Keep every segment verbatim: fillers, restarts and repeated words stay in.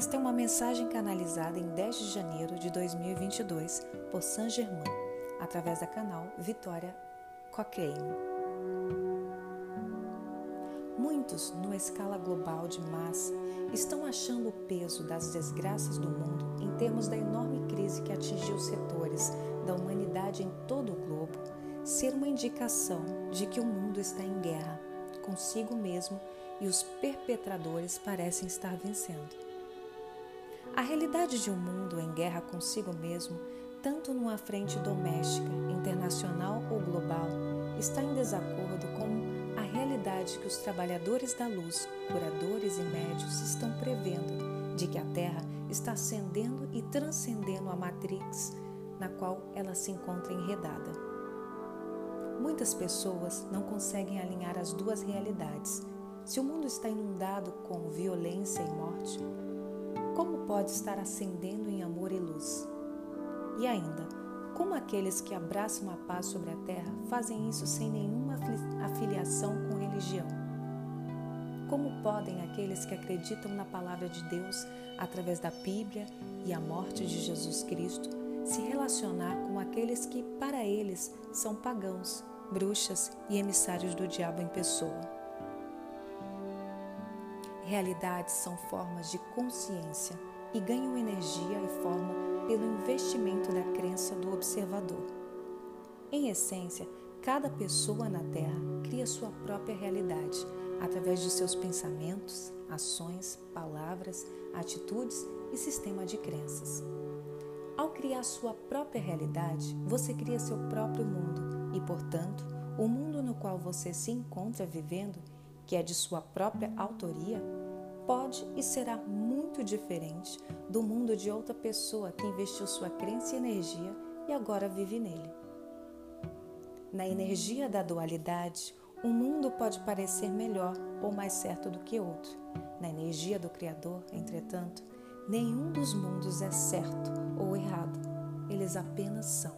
Esta é uma mensagem canalizada em dez de janeiro de dois mil e vinte e dois por Saint-Germain, através da canal Vitória Cochrane. Muitos, numa escala global de massa, estão achando o peso das desgraças do mundo em termos da enorme crise que atingiu setores da humanidade em todo o globo ser uma indicação de que o mundo está em guerra consigo mesmo e os perpetradores parecem estar vencendo. A realidade de um mundo em guerra consigo mesmo, tanto numa frente doméstica, internacional ou global, está em desacordo com a realidade que os trabalhadores da luz, curadores e médios estão prevendo, de que a Terra está ascendendo e transcendendo a Matrix na qual ela se encontra enredada. Muitas pessoas não conseguem alinhar as duas realidades. Se o mundo está inundado com violência e morte, como pode estar ascendendo em amor e luz? E ainda, como aqueles que abraçam a paz sobre a terra fazem isso sem nenhuma afiliação com religião? Como podem aqueles que acreditam na palavra de Deus através da Bíblia e a morte de Jesus Cristo se relacionar com aqueles que, para eles, são pagãos, bruxas e emissários do diabo em pessoa? Realidades são formas de consciência e ganham energia e forma pelo investimento da crença do observador. Em essência, cada pessoa na Terra cria sua própria realidade através de seus pensamentos, ações, palavras, atitudes e sistema de crenças. Ao criar sua própria realidade, você cria seu próprio mundo e, portanto, o mundo no qual você se encontra vivendo, que é de sua própria autoria, pode e será muito diferente do mundo de outra pessoa que investiu sua crença e energia e agora vive nele. Na energia da dualidade, um mundo pode parecer melhor ou mais certo do que outro. Na energia do Criador, entretanto, nenhum dos mundos é certo ou errado, eles apenas são.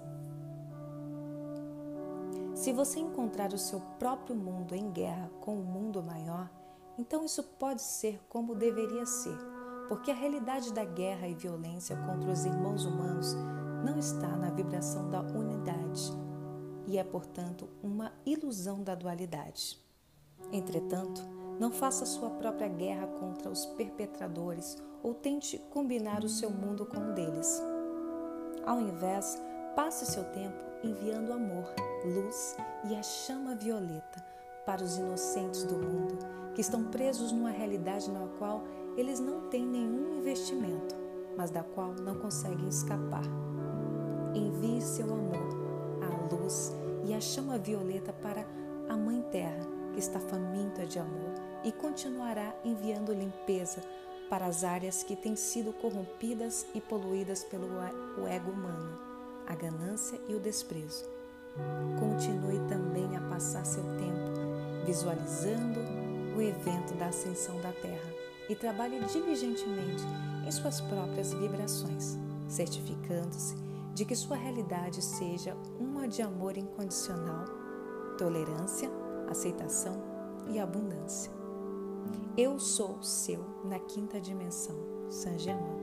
Se você encontrar o seu próprio mundo em guerra com o mundo maior, então isso pode ser como deveria ser, porque a realidade da guerra e violência contra os irmãos humanos não está na vibração da unidade e é, portanto, uma ilusão da dualidade. Entretanto, não faça sua própria guerra contra os perpetradores ou tente combinar o seu mundo com um deles. Ao invés, passe seu tempo enviando amor, luz e a chama violeta para os inocentes do mundo, que estão presos numa realidade na qual eles não têm nenhum investimento, mas da qual não conseguem escapar. Envie seu amor, a luz e a chama violeta para a Mãe Terra, que está faminta de amor, e continuará enviando limpeza para as áreas que têm sido corrompidas e poluídas pelo ego humano, a ganância e o desprezo. Continue também a passar seu tempo visualizando o evento da ascensão da Terra e trabalhe diligentemente em suas próprias vibrações, certificando-se de que sua realidade seja uma de amor incondicional, tolerância, aceitação e abundância. Eu sou seu na quinta dimensão, Saint-Germain.